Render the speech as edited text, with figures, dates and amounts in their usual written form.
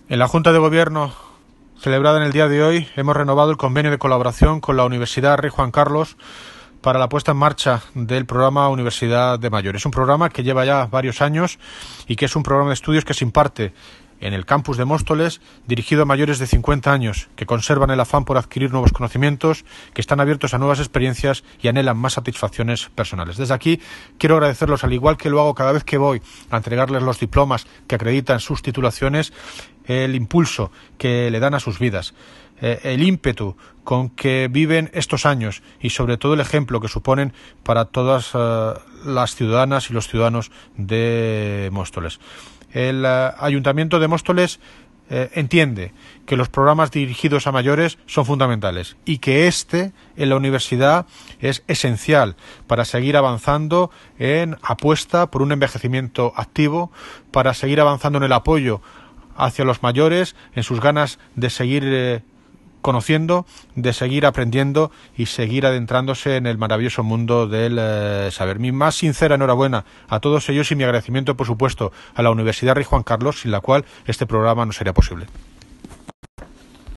En la Junta de Gobierno celebrada en el día de hoy hemos renovado el convenio de colaboración con la Universidad Rey Juan Carlos para la puesta en marcha del programa Universidad de Mayores. Es un programa que lleva ya varios años y que es un programa de estudios que se imparte en el campus de Móstoles, dirigido a mayores de 50 años, que conservan el afán por adquirir nuevos conocimientos, que están abiertos a nuevas experiencias y anhelan más satisfacciones personales. Desde aquí quiero agradecerlos, al igual que lo hago cada vez que voy a entregarles los diplomas que acreditan sus titulaciones, el impulso que le dan a sus vidas, el ímpetu con que viven estos años y sobre todo el ejemplo que suponen para todas las ciudadanas y los ciudadanos de Móstoles. El Ayuntamiento de Móstoles entiende que los programas dirigidos a mayores son fundamentales y que en la universidad es esencial para seguir avanzando en apuesta por un envejecimiento activo, para seguir avanzando en el apoyo hacia los mayores, en sus ganas de seguir conociendo, de seguir aprendiendo y seguir adentrándose en el maravilloso mundo del saber. Mi más sincera enhorabuena a todos ellos y mi agradecimiento, por supuesto, a la Universidad Rey Juan Carlos, sin la cual este programa no sería posible.